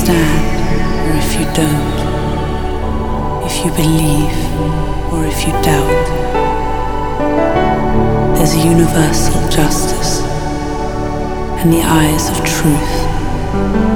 understand or if you don't, if you believe or if you doubt, there's a universal justice in the eyes of truth.